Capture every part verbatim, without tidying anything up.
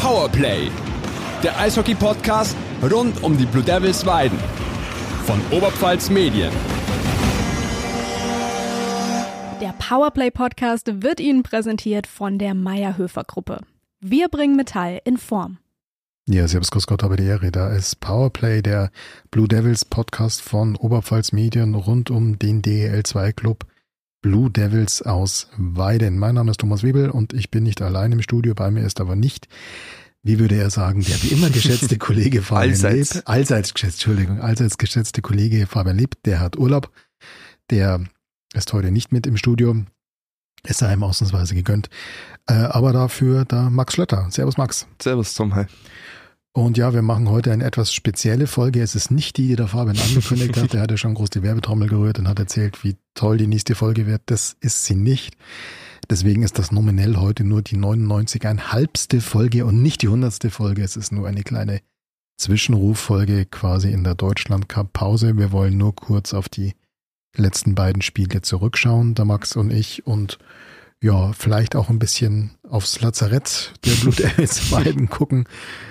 Powerplay, der Eishockey-Podcast rund um die Blue Devils Weiden von Oberpfalz Medien. Der Powerplay-Podcast wird Ihnen präsentiert von der Mayr-Höfer-Gruppe. Wir bringen Metall in Form. Ja, servus, grüß Gott, habe die Ehre. Da ist Powerplay, der Blue Devils Podcast von Oberpfalz Medien rund um den D E L zwei Club Blue Devils aus Weiden. Mein Name ist Thomas Webel und ich bin nicht allein im Studio. Bei mir ist aber nicht, wie würde er sagen, der wie immer geschätzte Kollege Fabian allseits. Lieb. Allseits geschätzt, Entschuldigung, allseits geschätzte Kollege Fabian Lieb. Der hat Urlaub. Der ist heute nicht mit im Studio. Es sei ihm ausnahmsweise gegönnt. Äh, aber dafür da Max Schlötter. Servus Max. Servus Tom, hi. Und ja, wir machen heute eine etwas spezielle Folge. Es ist nicht die, die der Fabian angekündigt hat. Der hat ja schon groß die Werbetrommel gerührt und hat erzählt, wie toll die nächste Folge wird. Das ist sie nicht. Deswegen ist das nominell heute nur die neunundneunzig ein halbste Folge und nicht die hundertste Folge. Es ist nur eine kleine Zwischenruffolge quasi in der Deutschland-Cup-Pause. Wir wollen nur kurz auf die letzten beiden Spiele zurückschauen, der Max und ich, und ja, vielleicht auch ein bisschen aufs Lazarett der Blue Devils Weiden gucken.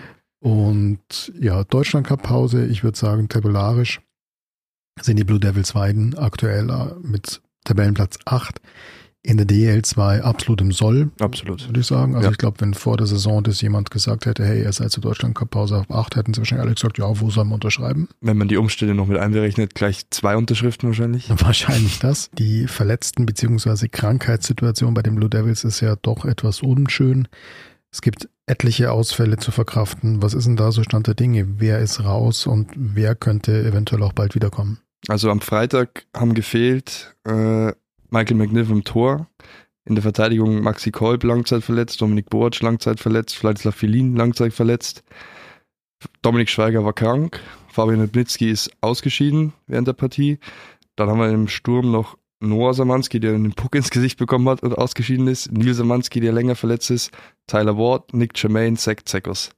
Und ja, Deutschland-Cup-Pause, ich würde sagen, tabellarisch sind die Blue Devils Weiden aktuell mit Tabellenplatz acht in der D E L zwei absolut im Soll. Absolut. Würde ich sagen. Also ja. Ich glaube, wenn vor der Saison das jemand gesagt hätte, hey, ihr seid zur Deutschland-Cup-Pause auf acht, hätten sie wahrscheinlich alle gesagt, ja, wo sollen wir unterschreiben? Wenn man die Umstände noch mit einberechnet, gleich zwei Unterschriften wahrscheinlich. Wahrscheinlich das. Die Verletzten- bzw. Krankheitssituation bei den Blue Devils ist ja doch etwas unschön. Es gibt etliche Ausfälle zu verkraften. Was ist denn da so Stand der Dinge? Wer ist raus und wer könnte eventuell auch bald wiederkommen? Also am Freitag haben gefehlt äh, Michael McNiff im Tor, in der Verteidigung Maxi Kolb langzeit verletzt, Dominik Boac langzeit verletzt, Vladislav Filin langzeit verletzt, Dominik Schweiger war krank, Fabian Lubnicki ist ausgeschieden während der Partie. Dann haben wir im Sturm noch Noah Samanski, der einen Puck ins Gesicht bekommen hat und ausgeschieden ist, Neil Samanski, der länger verletzt ist, Tyler Ward, Nick Germain, Zach Zekos.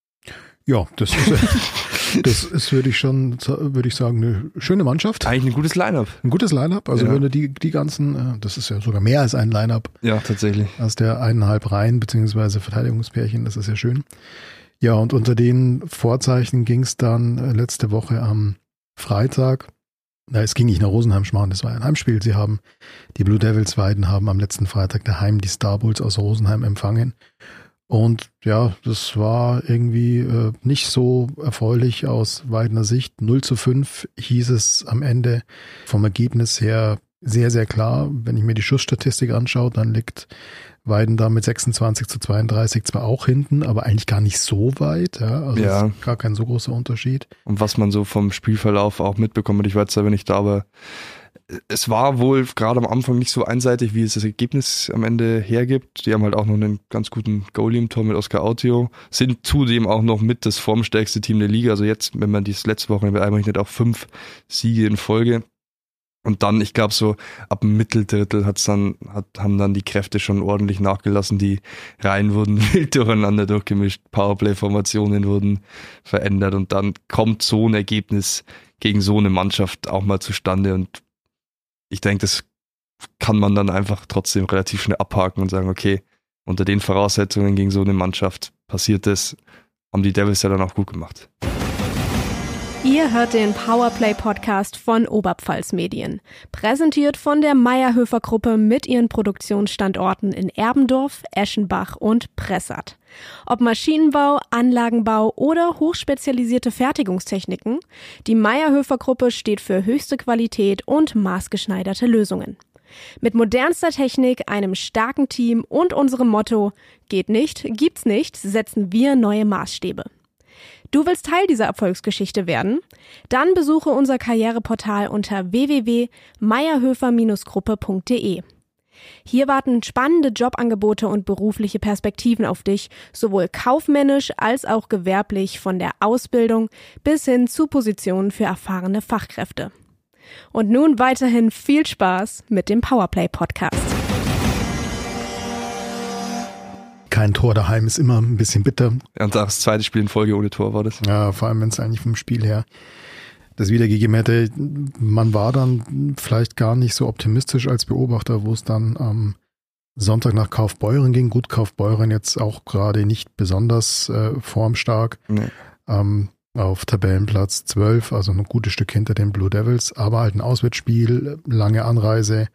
Ja, das ist, das ist, würde ich schon, würde ich sagen, eine schöne Mannschaft. Eigentlich ein gutes Line-Up. Ein gutes Line-Up, also ja. wenn du die, die ganzen, das ist ja sogar mehr als ein Line-Up. Ja, tatsächlich. Aus der eineinhalb Reihen, beziehungsweise Verteidigungspärchen, das ist ja schön. Ja, und unter den Vorzeichen ging es dann letzte Woche am Freitag. Na, es ging nicht nach Rosenheim schmarrn, das war ein Heimspiel. Sie haben, die Blue Devils Weiden haben am letzten Freitag daheim die Star Bulls aus Rosenheim empfangen. Und ja, das war irgendwie äh, nicht so erfreulich aus Weidener Sicht. null zu fünf hieß es am Ende, vom Ergebnis her sehr, sehr klar. Wenn ich mir die Schussstatistik anschaue, dann liegt Weiden da mit sechsundzwanzig zu zweiunddreißig zwar auch hinten, aber eigentlich gar nicht so weit. Ja, also ja. ist gar kein so großer Unterschied. Und was man so vom Spielverlauf auch mitbekommen hat, ich war jetzt selber nicht da, aber es war wohl gerade am Anfang nicht so einseitig, wie es das Ergebnis am Ende hergibt. Die haben halt auch noch einen ganz guten Goalie im Tor mit Oscar Autio, sind zudem auch noch mit das formstärkste Team der Liga. Also jetzt, wenn man dies letzte Woche einrechnet, auch fünf Siege in Folge. Und dann, ich glaube so ab dem Mitteldrittel hat's dann, hat, haben dann die Kräfte schon ordentlich nachgelassen. Die Reihen wurden wild durcheinander durchgemischt, Powerplay-Formationen wurden verändert und dann kommt so ein Ergebnis gegen so eine Mannschaft auch mal zustande. Und ich denke, das kann man dann einfach trotzdem relativ schnell abhaken und sagen, okay, unter den Voraussetzungen gegen so eine Mannschaft passiert das, haben die Devils ja dann auch gut gemacht. Ihr hört den Powerplay-Podcast von Oberpfalz Medien. Präsentiert von der Mayr-Höfer-Gruppe mit ihren Produktionsstandorten in Erbendorf, Eschenbach und Pressath. Ob Maschinenbau, Anlagenbau oder hochspezialisierte Fertigungstechniken, die Mayr-Höfer-Gruppe steht für höchste Qualität und maßgeschneiderte Lösungen. Mit modernster Technik, einem starken Team und unserem Motto „Geht nicht, gibt's nicht“, setzen wir neue Maßstäbe. Du willst Teil dieser Erfolgsgeschichte werden? Dann besuche unser Karriereportal unter w w w punkt mayerhöfer Gruppe punkt d e. Hier warten spannende Jobangebote und berufliche Perspektiven auf dich, sowohl kaufmännisch als auch gewerblich, von der Ausbildung bis hin zu Positionen für erfahrene Fachkräfte. Und nun weiterhin viel Spaß mit dem Powerplay-Podcast. Kein Tor daheim ist immer ein bisschen bitter. Ja, und das zweite Spiel in Folge ohne Tor war das. Ja, vor allem, wenn es eigentlich vom Spiel her das wiedergegeben hätte. Man war dann vielleicht gar nicht so optimistisch als Beobachter, wo es dann am Sonntag nach Kaufbeuren ging. Gut, Kaufbeuren jetzt auch gerade nicht besonders äh, formstark. Nee. Ähm, auf Tabellenplatz zwölf, also ein gutes Stück hinter den Blue Devils, aber halt ein Auswärtsspiel, lange Anreise,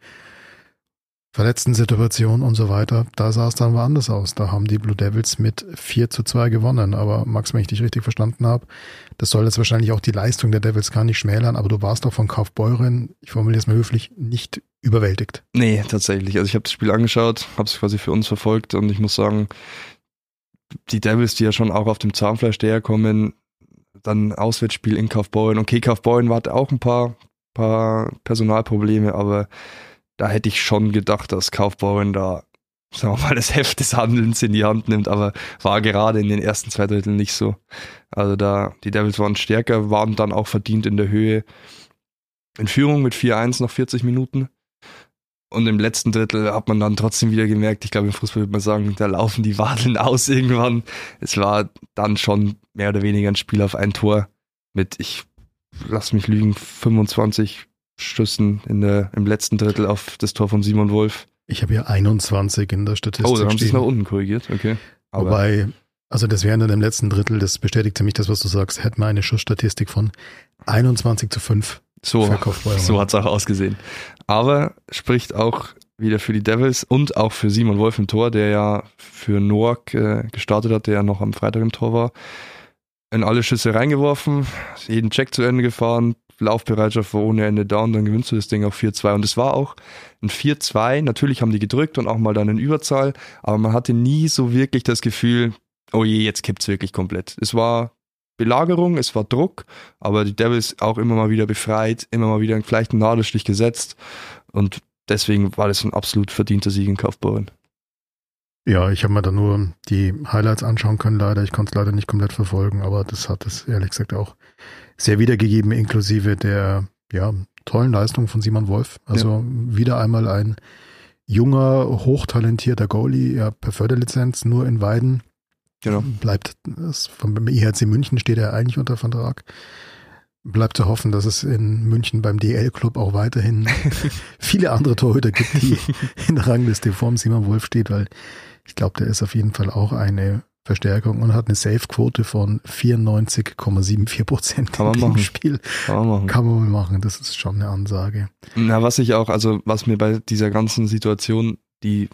Verletzten-Situation und so weiter. Da sah es dann woanders aus. Da haben die Blue Devils mit vier zu zwei gewonnen. Aber Max, wenn ich dich richtig verstanden habe, das soll jetzt wahrscheinlich auch die Leistung der Devils gar nicht schmälern, aber du warst doch von Kaufbeuren, ich formuliere es mal höflich, nicht überwältigt. Nee, tatsächlich. Also ich habe das Spiel angeschaut, habe es quasi für uns verfolgt und ich muss sagen, die Devils, die ja schon auch auf dem Zahnfleisch daherkommen, dann Auswärtsspiel in Kaufbeuren. Okay, Kaufbeuren hatte auch ein paar, paar Personalprobleme, aber da hätte ich schon gedacht, dass Kaufbeuren da, sagen wir mal, das Heft des Handelns in die Hand nimmt, aber war gerade in den ersten zwei Dritteln nicht so. Also da, die Devils waren stärker, waren dann auch verdient in der Höhe. In Führung mit vier eins nach vierzig Minuten. Und im letzten Drittel hat man dann trotzdem wieder gemerkt, ich glaube im Fußball würde man sagen, da laufen die Wadeln aus irgendwann. Es war dann schon mehr oder weniger ein Spiel auf ein Tor mit, ich lass mich lügen, fünfundzwanzig Schüssen in der, im letzten Drittel auf das Tor von Simon Wolf. Ich habe hier einundzwanzig in der Statistik Oh, dann haben sie es stehen. nach unten korrigiert, okay. Aber Wobei, also das wäre dann im letzten Drittel, das bestätigt für mich das, was du sagst, hätten wir eine Schussstatistik von einundzwanzig zu fünf. so, so hat es auch ausgesehen. Aber spricht auch wieder für die Devils und auch für Simon Wolf im Tor, der ja für Noack äh, gestartet hat, der ja noch am Freitag im Tor war. In alle Schüsse reingeworfen, jeden Check zu Ende gefahren, Laufbereitschaft war ohne Ende da und dann gewinnst du das Ding auf vier zwei. Und es war auch ein vier zwei. Natürlich haben die gedrückt und auch mal dann in Überzahl, aber man hatte nie so wirklich das Gefühl, oh je, jetzt kippt's wirklich komplett. Es war Belagerung, es war Druck, aber die Devils auch immer mal wieder befreit, immer mal wieder vielleicht einen Nadelstich gesetzt und deswegen war das ein absolut verdienter Sieg in Kaufbeuren. Ja, ich habe mir da nur die Highlights anschauen können, leider. Ich konnte es leider nicht komplett verfolgen, aber das hat es ehrlich gesagt auch sehr wiedergegeben, inklusive der ja, tollen Leistung von Simon Wolf. Also ja. Wieder einmal ein junger, hochtalentierter Goalie, ja, per Förderlizenz, nur in Weiden. Genau. Bleibt, das, vom E H C München steht er eigentlich unter Vertrag. Bleibt zu hoffen, dass es in München beim D L-Club auch weiterhin viele andere Torhüter gibt, die in der Rangliste vorm Simon Wolf steht, weil ich glaube, der ist auf jeden Fall auch eine Verstärkung und hat eine Save-Quote von vierundneunzig Komma vierundsiebzig Prozent Kann man machen. Spiel. Kann man machen. Kann man mal machen, das ist schon eine Ansage. Na, was ich auch, also was mir bei dieser ganzen Situation, die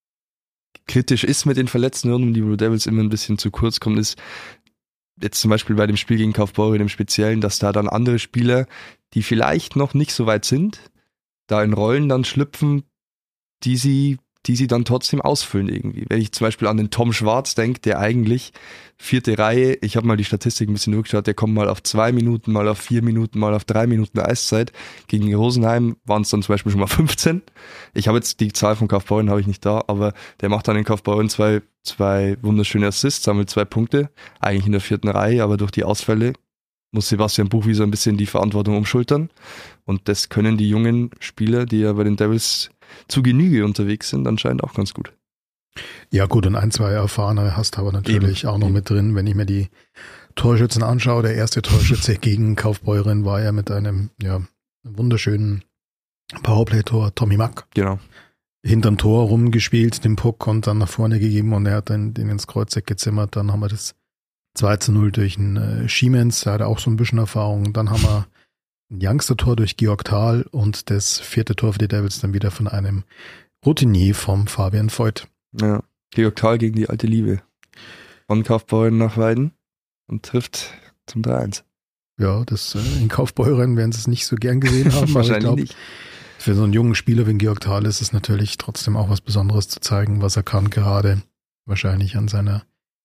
kritisch ist mit den Verletzten und um die Blue Devils immer ein bisschen zu kurz kommt, ist jetzt zum Beispiel bei dem Spiel gegen Kaufbeuren im Speziellen, dass da dann andere Spieler, die vielleicht noch nicht so weit sind, da in Rollen dann schlüpfen, die sie die sie dann trotzdem ausfüllen irgendwie. Wenn ich zum Beispiel an den Tom Schwarz denke, der eigentlich vierte Reihe, ich habe mal die Statistik ein bisschen durchgeschaut, der kommt mal auf zwei Minuten, mal auf vier Minuten, mal auf drei Minuten Eiszeit. Gegen Rosenheim waren es dann zum Beispiel schon mal fünfzehn. Ich habe jetzt die Zahl von Kaufbeuren, habe ich nicht da, aber der macht dann in Kaufbeuren zwei, zwei wunderschöne Assists, sammelt zwei Punkte, eigentlich in der vierten Reihe, aber durch die Ausfälle muss Sebastian Buchwieser ein bisschen die Verantwortung umschultern. Und das können die jungen Spieler, die ja bei den Devils zu Genüge unterwegs sind, anscheinend auch ganz gut. Ja gut, und ein, zwei Erfahrene hast du aber natürlich Eben. auch noch Eben. mit drin, wenn ich mir die Torschützen anschaue. Der erste Torschütze gegen Kaufbeuren war ja mit einem ja, wunderschönen Powerplay-Tor, Tommy Mack. Genau. Hinterm Tor rumgespielt, den Puck und dann nach vorne gegeben und er hat dann den ins Kreuzeck gezimmert. Dann haben wir das zwei zu null durch einen äh, Schiemens, der hatte auch so ein bisschen Erfahrung. Dann haben wir ein Youngster-Tor durch Georg Thal und das vierte Tor für die Devils dann wieder von einem Routinier vom Fabian Voigt. Ja, Georg Thal gegen die alte Liebe. Von Kaufbeuren nach Weiden und trifft zum drei eins. Ja, das äh, in Kaufbeuren werden sie es nicht so gern gesehen haben, aber ich glaube, für so einen jungen Spieler wie Georg Thal ist es natürlich trotzdem auch was Besonderes zu zeigen, was er kann, gerade wahrscheinlich an seiner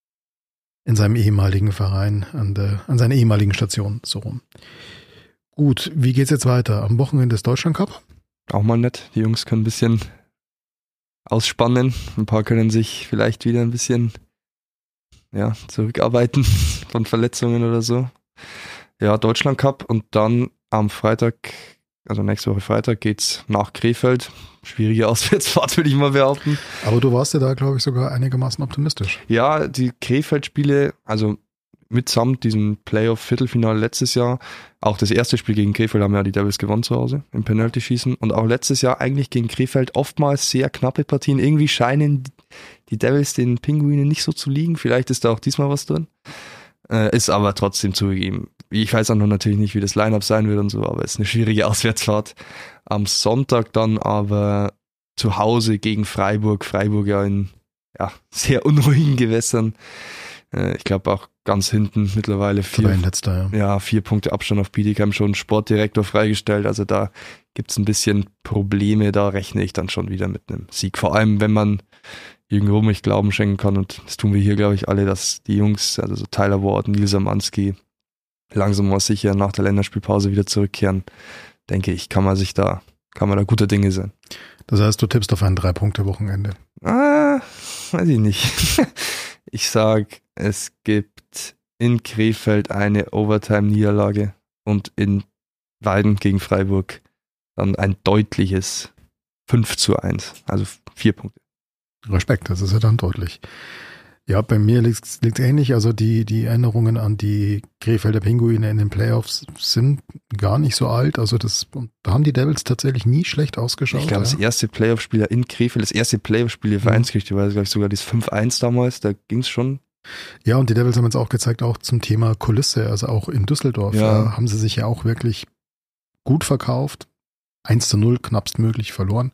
in seinem ehemaligen Verein, an der an seiner ehemaligen Station, so rum. Gut, wie geht's jetzt weiter? Am Wochenende des Deutschland Cup? Auch mal nett. Die Jungs können ein bisschen ausspannen. Ein paar können sich vielleicht wieder ein bisschen ja, zurückarbeiten von Verletzungen oder so. Ja, Deutschland Cup und dann am Freitag, also nächste Woche Freitag, geht's nach Krefeld. Schwierige Auswärtsfahrt, würde ich mal behaupten. Aber du warst ja da, glaube ich, sogar einigermaßen optimistisch. Ja, die Krefeld-Spiele, also mitsamt diesem Playoff-Viertelfinale letztes Jahr, auch das erste Spiel gegen Krefeld haben ja die Devils gewonnen zu Hause im Penalty-Schießen und auch letztes Jahr eigentlich gegen Krefeld oftmals sehr knappe Partien. Irgendwie scheinen die Devils den Pinguinen nicht so zu liegen. Vielleicht ist da auch diesmal was drin. Äh, ist aber trotzdem zugegeben. Ich weiß auch noch natürlich nicht, wie das Line-Up sein wird und so, aber es ist eine schwierige Auswärtsfahrt. Am Sonntag dann aber zu Hause gegen Freiburg. Freiburg ja in ja, sehr unruhigen Gewässern. Äh, ich glaube auch ganz hinten mittlerweile vier, letzter, ja. Ja, vier Punkte Abstand auf Bietigheim, schon Sportdirektor freigestellt. Also da gibt es ein bisschen Probleme. Da rechne ich dann schon wieder mit einem Sieg. Vor allem, wenn man Jürgen Rummich Glauben schenken kann. Und das tun wir hier, glaube ich, alle, dass die Jungs, also so Tyler Ward, Nils Amanski, langsam mal sicher nach der Länderspielpause wieder zurückkehren. Denke ich, kann man sich da, kann man da guter Dinge sein. Das heißt, du tippst auf ein Drei-Punkte-Wochenende? Ah, weiß ich nicht. Ich sag, es gibt in Krefeld eine Overtime-Niederlage und in Weiden gegen Freiburg dann ein deutliches fünf zu eins, also vier Punkte. Respekt, das ist ja dann deutlich. Ja, bei mir liegt es ähnlich. Also die, die Erinnerungen an die Krefelder Pinguine in den Playoffs sind gar nicht so alt. Also das, da haben die Devils tatsächlich nie schlecht ausgeschaut. Ich glaube, ja. Das erste Playoff-Spiel in Krefeld, das erste Playoff-Spiel der Vereinsgeschichte war, glaube ich, sogar das fünf eins damals. Da ging es schon. Ja, und die Devils haben jetzt auch gezeigt, auch zum Thema Kulisse, also auch in Düsseldorf, ja. äh, haben sie sich ja auch wirklich gut verkauft. eins zu null knappstmöglich verloren.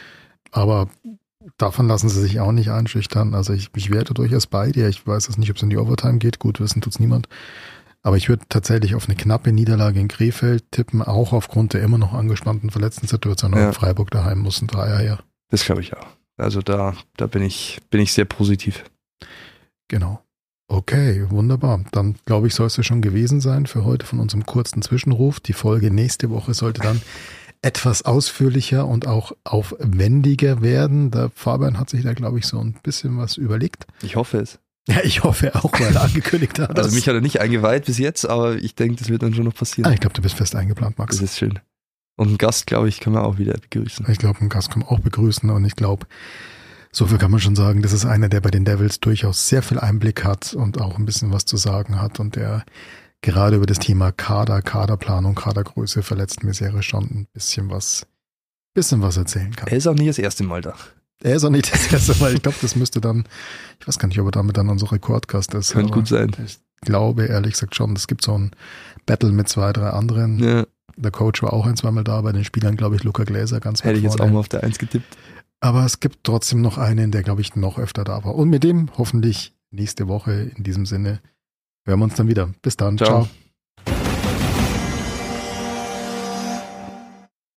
Aber davon lassen sie sich auch nicht einschüchtern. Also ich, ich wäre durchaus bei dir. Ich weiß jetzt nicht, ob es in die Overtime geht. Gut, wissen tut's niemand. Aber ich würde tatsächlich auf eine knappe Niederlage in Krefeld tippen, auch aufgrund der immer noch angespannten verletzten Situation. Ja. In Freiburg daheim muss ein Dreier her. Das glaube ich auch. Also da, da bin ich, bin ich sehr positiv. Genau. Okay, wunderbar. Dann glaube ich, soll es ja schon gewesen sein für heute von unserem kurzen Zwischenruf. Die Folge nächste Woche sollte dann etwas ausführlicher und auch aufwendiger werden. Der Fabian hat sich da, glaube ich, so ein bisschen was überlegt. Ich hoffe es. Ja, ich hoffe auch, weil er angekündigt hat. Also mich hat er nicht eingeweiht bis jetzt, aber ich denke, das wird dann schon noch passieren. Ah, ich glaube, du bist fest eingeplant, Max. Das ist schön. Und einen Gast, glaube ich, kann man auch wieder begrüßen. Ich glaube, einen Gast kann man auch begrüßen und ich glaube, so viel kann man schon sagen, das ist einer, der bei den Devils durchaus sehr viel Einblick hat und auch ein bisschen was zu sagen hat und der gerade über das Thema Kader, Kaderplanung, Kadergröße, Verletztenmisere schon ein bisschen was, bisschen was erzählen kann. Er ist auch nicht das erste Mal da. Er ist auch nicht das erste Mal. Ich glaube, das müsste dann, ich weiß gar nicht, ob er damit dann unser Rekordgast ist. Könnte gut sein. Ich glaube, ehrlich gesagt schon, es gibt so ein Battle mit zwei, drei anderen. Ja. Der Coach war auch ein, zweimal da, bei den Spielern, glaube ich, Luca Gläser ganz weit Hätte ich jetzt vorne. auch mal auf der Eins getippt. Aber es gibt trotzdem noch einen, der, glaube ich, noch öfter da war. Und mit dem hoffentlich nächste Woche in diesem Sinne hören wir uns dann wieder. Bis dann. Ciao. Ciao.